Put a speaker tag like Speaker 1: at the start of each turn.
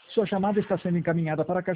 Speaker 1: Sua chamada está sendo encaminhada para a caixa